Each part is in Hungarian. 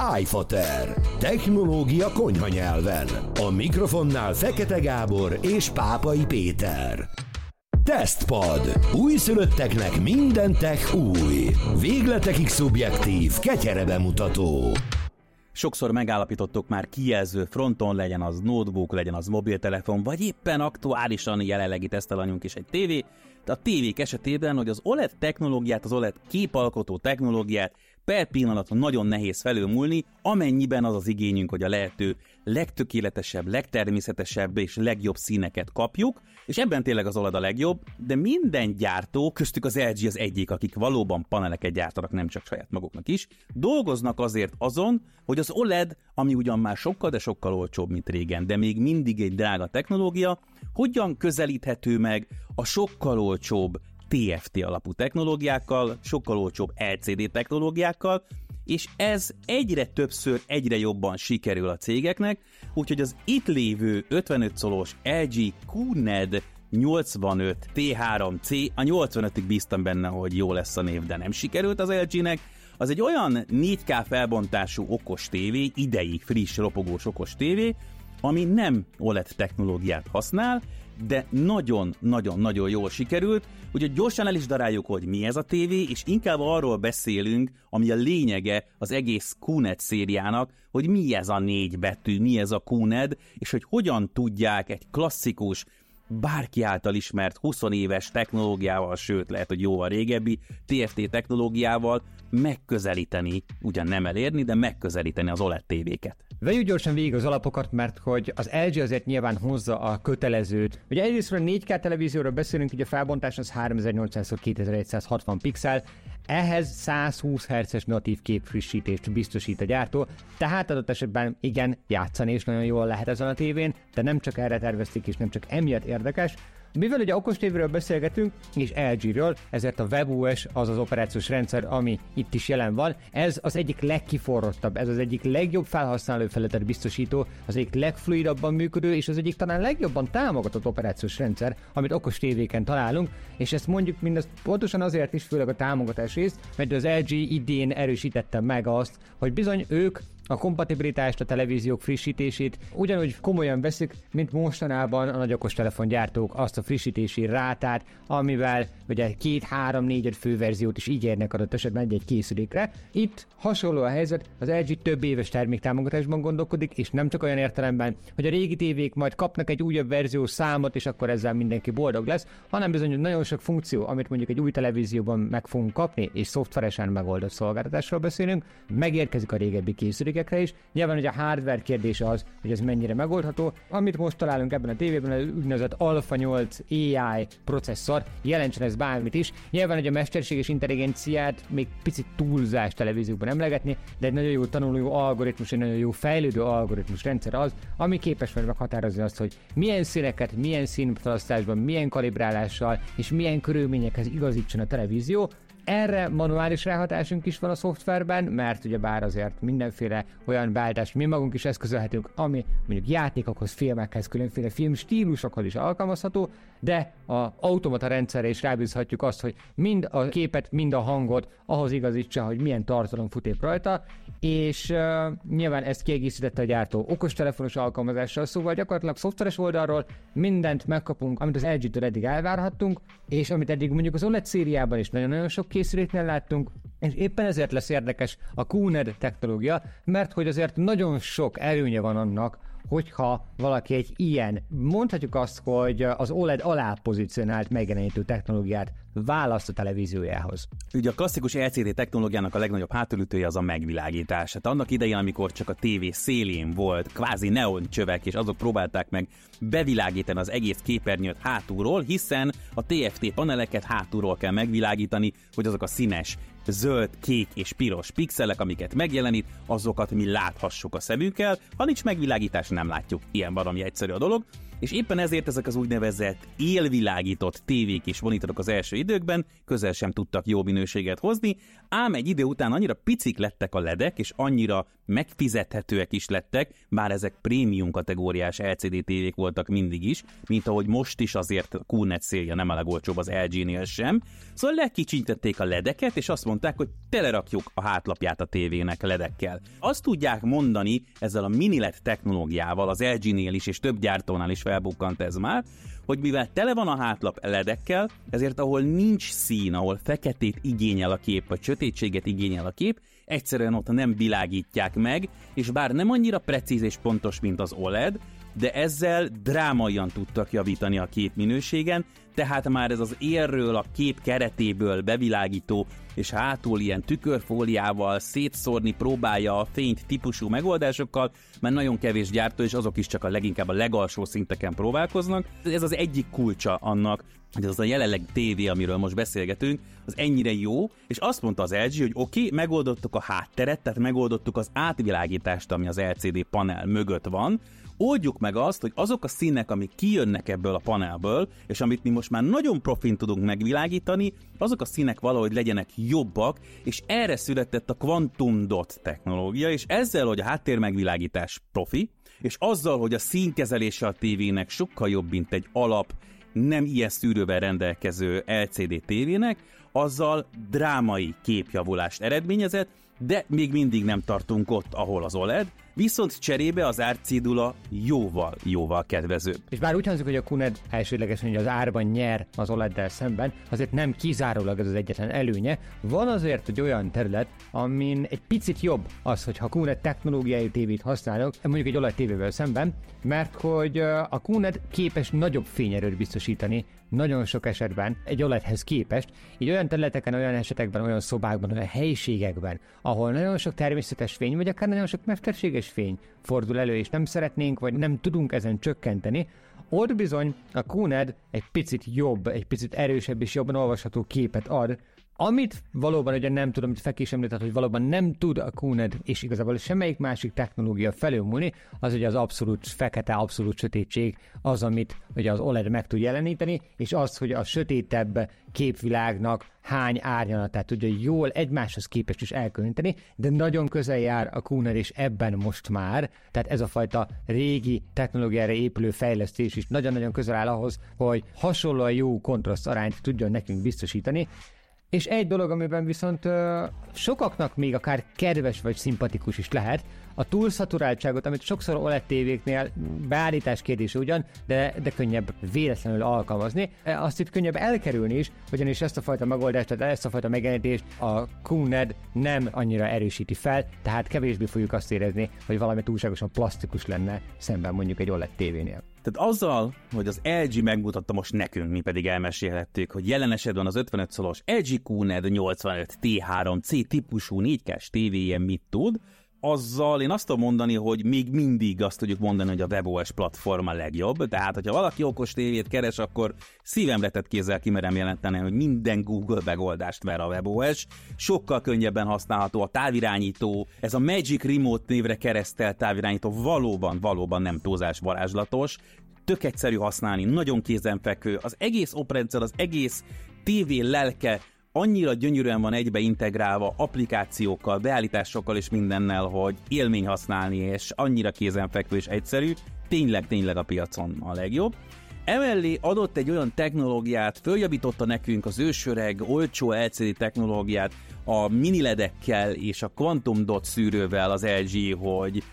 iFater. Technológia konyha nyelven. A mikrofonnál Fekete Gábor és Pápai Péter. Tesztpad. Újszülötteknek minden tech új. Végletekig szubjektív, ketyere bemutató. Sokszor megállapítottuk már kijelző fronton, legyen az notebook, legyen az mobiltelefon, vagy éppen aktuálisan jelenlegi tesztelanyunk is egy tévé. De a tévék esetében, hogy az OLED technológiát, az OLED képalkotó technológiát per pillanatra nagyon nehéz felülmúlni, amennyiben az az igényünk, hogy a lehető legtökéletesebb, legtermészetesebb és legjobb színeket kapjuk, és ebben tényleg az OLED a legjobb, de minden gyártó, köztük az LG az egyik, akik valóban paneleket gyártanak, nem csak saját maguknak is, dolgoznak azért azon, hogy az OLED, ami ugyan már sokkal, de sokkal olcsóbb, mint régen, de még mindig egy drága technológia, hogyan közelíthető meg a sokkal olcsóbb TFT alapú technológiákkal, sokkal olcsóbb LCD technológiákkal, és ez egyre többször, egyre jobban sikerül a cégeknek, úgyhogy az itt lévő 55 colos LG QNED 85 T3C, a 85-ig bíztam benne, hogy jó lesz a név, de nem sikerült az LG-nek. Az egy olyan 4K felbontású okos tévé, idei friss, ropogós okos tévé, ami nem OLED technológiát használ, de nagyon-nagyon jól sikerült, úgyhogy gyorsan el is daráljuk, hogy mi ez a tévé, és inkább arról beszélünk, ami a lényege az egész QNED szériának, hogy mi ez a 4 betű, mi ez a QNED, és hogy hogyan tudják egy klasszikus, bárki által ismert 20 éves technológiával, sőt lehet, hogy jóval régebbi TFT technológiával megközelíteni, ugyan nem elérni, de megközelíteni az OLED tévéket. Vegyük gyorsan végig az alapokat, mert hogy az LG azért nyilván hozza a kötelezőt. Ugye egyrészt a 4K televízióról beszélünk, hogy a felbontás az 3800x2160 pixel, ehhez 120 Hz-es natív képfrissítést biztosít a gyártó, tehát adott esetben igen, játszani is nagyon jól lehet ezen a tévén, de nem csak erre tervezték, és nem csak emiatt érdekes. Mivel ugye okos tévéről beszélgetünk, és LG-ről, ezért a WebOS az az operációs rendszer, ami itt is jelen van, ez az egyik legkiforrottabb, ez az egyik legjobb felhasználófelületet biztosító, az egyik legfluidabban működő, és az egyik talán legjobban támogatott operációs rendszer, amit okos tévéken találunk, és ezt mondjuk mindezt pontosan azért is, főleg a támogatás részt, mert az LG idén erősítette meg azt, hogy bizony ők a kompatibilitást, a televíziók frissítését ugyanúgy komolyan veszik, mint mostanában a nagy okostelefongyártók azt a frissítési rátát, amivel ugye 2-3-4-5 főverziót is ígérnek adott esetben egy készülékre. Itt hasonló a helyzet, az LG több éves terméktámogatásban gondolkodik, és nem csak olyan értelemben, hogy a régi tévék majd kapnak egy újabb verziós számot, és akkor ezzel mindenki boldog lesz, hanem bizony nagyon sok funkció, amit mondjuk egy új televízióban meg fogunk kapni, és szoftveresen megoldott szolgáltatásról beszélünk, megérkezik a régebbi készülékekre is. Nyilván ugye a hardware kérdése az, hogy ez mennyire megoldható. Amit most találunk ebben a tévében, az úgynevezett Alpha 8 AI processzor, jelentsen ez bármit is. Nyilván, hogy a mesterséges intelligenciát még picit túlzás televíziókban emlegetni, de egy nagyon jó tanuló algoritmus, egy nagyon jó fejlődő algoritmus rendszer az, ami képes meghatározni azt, hogy milyen színeket, milyen színfelosztásban, milyen kalibrálással és milyen körülményekhez igazítson a televízió. Erre manuális ráhatásunk is van a szoftverben, mert ugyebár azért mindenféle olyan beállítást mi magunk is eszközölhetünk, ami mondjuk játékokhoz, filmekhez, különféle filmstílusokhoz is alkalmazható, de az automata rendszerre is rábízhatjuk azt, hogy mind a képet, mind a hangot ahhoz igazítsa, hogy milyen tartalom fut épp rajta, és nyilván ezt kiegészítette a gyártó okostelefonos alkalmazással, szóval gyakorlatilag szoftveres oldalról mindent megkapunk, amit az LG-től eddig elvárhattunk, és amit eddig mondjuk az OLED szériában is nagyon-nagyon sok készüléknél láttunk, és éppen ezért lesz érdekes a QNED technológia, mert hogy azért nagyon sok előnye van annak, hogyha valaki egy ilyen, mondhatjuk azt, hogy az OLED alá pozícionált megjelenítő technológiát választ a televíziójához. Ugye a klasszikus LCD technológiának a legnagyobb hátulütője az a megvilágítás. Hát annak idején, amikor csak a tévé szélén volt kvázi neoncsövek, és azok próbálták meg bevilágítani az egész képernyőt hátulról, hiszen a TFT paneleket hátulról kell megvilágítani, hogy azok a színes zöld, kék és piros pixelek, amiket megjelenít, azokat mi láthassuk a szemünkkel. Ha nincs megvilágítás, nem látjuk. Ilyen baromi egyszerű a dolog. és éppen ezért ezek az úgynevezett élvilágított tévék és monitorok az első időkben közel sem tudtak jó minőséget hozni, ám egy idő után annyira picik lettek a ledek, és annyira megfizethetőek is lettek, bár ezek prémium kategóriás LCD tévék voltak mindig is, mint ahogy most is azért a QNET szélje nem a legolcsóbb az LG-nél sem, szóval lekicsintették a ledeket, és azt mondták, hogy telerakjuk a hátlapját a tévének ledekkel. Azt tudják mondani ezzel a mini LED technológiával, az LG-nél is, és több gyártónál is felbukkant ez már, hogy mivel tele van a hátlap ledekkel, ezért ahol nincs szín, ahol feketét igényel a kép, vagy sötétséget igényel a kép, egyszerűen ott nem világítják meg, és bár nem annyira precíz és pontos, mint az OLED, de ezzel drámaian tudtak javítani a képminőségen, tehát már ez az érről, a kép keretéből bevilágító, és hátul ilyen tükörfóliával szétszórni próbálja a fényt típusú megoldásokkal, mert nagyon kevés gyártó, és azok is csak a leginkább a legalsó szinteken próbálkoznak. Ez az egyik kulcsa annak, hogy az a jelenleg tévé, amiről most beszélgetünk, az ennyire jó, és azt mondta az LG, hogy oké, megoldottuk a hátteret, tehát megoldottuk az átvilágítást, ami az LCD panel mögött van, oldjuk meg azt, hogy azok a színek, amik kijönnek ebből a panelből, és amit mi most már nagyon profin tudunk megvilágítani, azok a színek valahogy legyenek jobbak, és erre született a Quantum Dot technológia, és ezzel, hogy a háttérmegvilágítás profi, és azzal, hogy a színkezelése a tévének sokkal jobb, mint egy alap, nem ilyen szűrővel rendelkező LCD tévének, azzal drámai képjavulást eredményezett, de még mindig nem tartunk ott, ahol az OLED, viszont cserébe az árcédula jóval kedvezőbb. És bár úgy hangzik, hogy a QNED elsődlegesen hogy az árban nyer az OLED-del szemben, azért nem kizárólag ez az egyetlen előnye. Van azért egy olyan terület, amin egy picit jobb az, hogyha QNED technológiai tévét használok, mondjuk egy OLED tévével szemben, mert hogy a QNED képes nagyobb fényerőt biztosítani nagyon sok esetben egy OLED-hez képest, így olyan területeken, olyan esetekben, olyan szobákban, olyan helyiségekben, ahol nagyon sok természetes fény, vagy akár nagyon sok mesterséges fény fordul elő, és nem szeretnénk, vagy nem tudunk ezen csökkenteni, ott bizony a QNED egy picit jobb, egy picit erősebb és jobban olvasható képet ad, amit valóban ugye nem tudom, amit Feki is említett, hogy valóban nem tud a QNED és igazából semmelyik másik technológia felülmúlni, az ugye az abszolút fekete, abszolút sötétség, az, amit ugye az OLED meg tud jeleníteni, és az, hogy a sötétebb képvilágnak hány árnyalatát tudja jól egymáshoz képest is elkülöníteni, de nagyon közel jár a QNED és ebben most már, tehát ez a fajta régi technológiára épülő fejlesztés is nagyon-nagyon közel áll ahhoz, hogy hasonlóan jó kontraszt arányt tudjon nekünk biztosítani. És egy dolog, amiben viszont sokaknak még akár kedves vagy szimpatikus is lehet, a túlszaturáltságot, amit sokszor OLED tévéknél beállítás kérdése ugyan, de könnyebb véletlenül alkalmazni. Azt itt könnyebb elkerülni is, ugyanis ezt a fajta megoldást, tehát ezt a fajta megjelenítést a QNED nem annyira erősíti fel, tehát kevésbé fogjuk azt érezni, hogy valami túlságosan plastikus lenne szemben mondjuk egy OLED tévénél. Tehát azzal, hogy az LG megmutatta most nekünk, mi pedig elmesélhettük, hogy jelen esetben az 55 szolos LG QNED 85 T3C típusú 4K-s tévéjen mit tud, azzal én azt tudom mondani, hogy még mindig azt tudjuk mondani, hogy a WebOS platform a legjobb, tehát hogyha valaki okos tévét keres, akkor szívemre tett kézzel kimerem jelenteni, hogy minden Google megoldást ver a WebOS, sokkal könnyebben használható a távirányító, ez a Magic Remote névre keresztelt távirányító valóban nem túlzás varázslatos, tök egyszerű használni, nagyon kézenfekvő, az egész oprendszer, az egész tévé lelke annyira gyönyörűen van egybe integrálva applikációkkal, beállításokkal és mindennel, hogy élmény használni, és annyira kézenfekvő és egyszerű, tényleg a piacon a legjobb. Emellé adott egy olyan technológiát, följavította nekünk az ősöreg, olcsó LCD technológiát a mini ledekkel és a Quantum Dot szűrővel az LG, hogy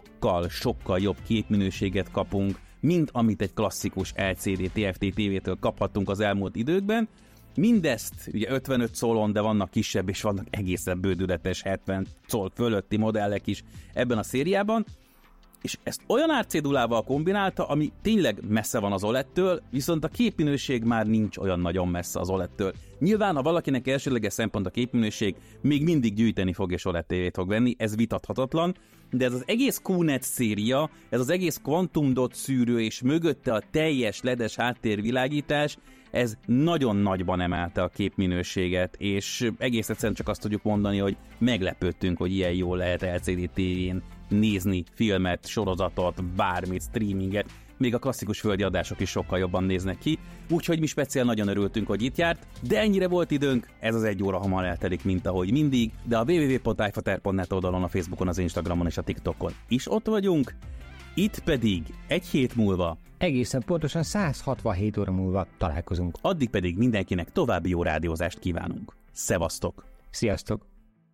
sokkal jobb képminőséget kapunk, mint amit egy klasszikus LCD TFT tévétől kaphattunk az elmúlt időkben. Mindezt ugye 55 szólon, de vannak kisebb és vannak egészen bődületes 70 szól fölötti modellek is ebben a szériában, és ezt olyan árcédulával kombinálta, ami tényleg messze van az OLED-től, viszont a képminőség már nincs olyan nagyon messze az OLED-től. Nyilván, ha valakinek elsődleges szempont a képminőség, még mindig gyűjteni fog és OLED tévét fog venni, ez vitathatatlan, de ez az egész QNED széria, ez az egész Quantum Dot szűrő és mögötte a teljes ledes háttérvilágítás, ez nagyon nagyban emelte a képminőséget, és egész egyszerűen csak azt tudjuk mondani, hogy meglepődtünk, hogy ilyen jól lehet LCD tévén nézni filmet, sorozatot, bármit, streaminget. még a klasszikus földi adások is sokkal jobban néznek ki, úgyhogy mi speciál nagyon örültünk, hogy itt járt, de ennyire volt időnk, ez az 1 óra hamar eltelik, mint ahogy mindig, de a www.ifater.net oldalon, a Facebookon, az Instagramon és a TikTokon is ott vagyunk, itt pedig egy hét múlva, egészen pontosan 167 óra múlva találkozunk. addig pedig mindenkinek további jó rádiózást kívánunk. Szevasztok! Sziasztok!